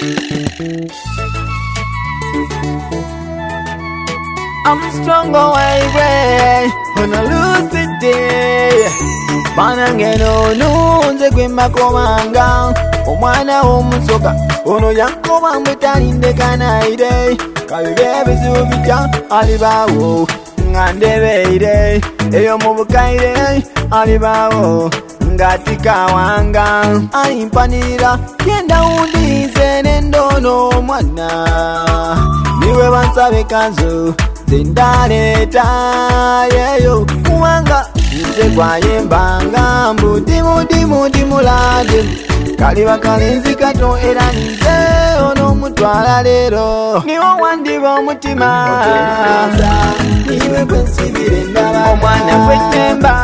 I'm strong away on a lucid day. Banangeno nunze gwemba komanga omwana w'omusoka ono yankoma mbetalindekanaire kabibebizuubitya alibaawo nga ndebeire eyo mu bukaire alibaawo ngatikawanga alimpanira yenda undize nendono omwana niwe bansabe kanzu zendaleta yeyo kuwanga nze gwayembanga mbudimudimudimulade kaliba kalenzi kato era nize ono mutwala lero niwo wandiba omutima niwe kwensibire ndaba omwana kwenyemba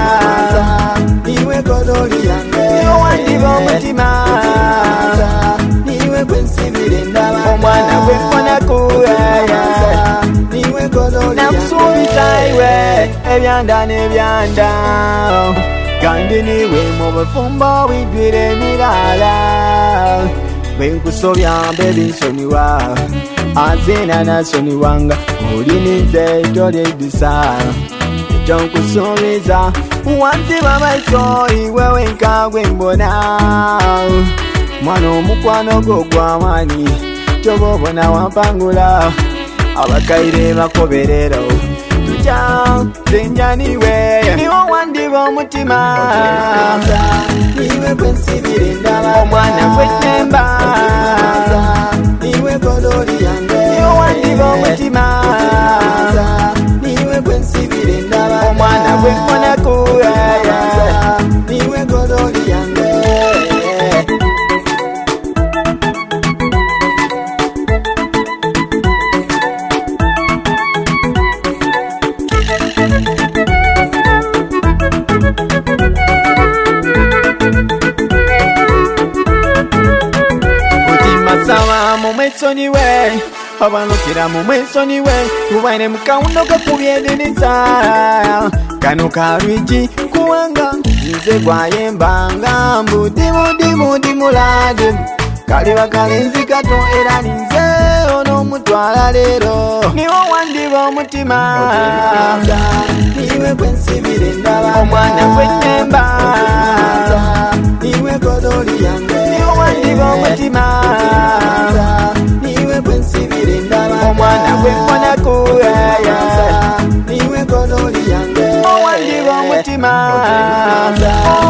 niwe kodoli yange niwo wandiba omutima niwe kwensibire ndaba omwana kwekonakuweya niwe kodoli nakusuubiza iwe ebyanda n'ebyanda kandi niwe mu bufumbo widwire emirala bwenkusobya mbebi nsonyiwa azina nasonyiwanga olinize tolyeddusa ekyo nkusuubiza wanziba amaiso iwe wenka gwe mbona mwana omukwano gwo gw'amaanyi kyoba obona wampangula abakaire bakoberero tuja zenjaniwe niwo wandiba omutima niwe kwensibire ndaba omwana kwenyemba niwe kodoli yange niwo wandiba omutima niwe kwensibire ndaba omwana kwekonakuweya niwe kodoli yange Sawa mumwesoniwe abanukira mumwesoniwe tubaine mukaundo kakubyedenesa kano karwiji kuwanga nze gwayembanga mbudimudimudimulade kaliba kalenzi kato era nize ono mutwala lero niwo wandiba omutima niwe kwensibire ndaba omwana kwenyemba niwe kodoli yange niwo wandiba omutima niwe kwensibire ndaba omwana kwekonakuweya niwe kodoli yange niwo wandiba omutima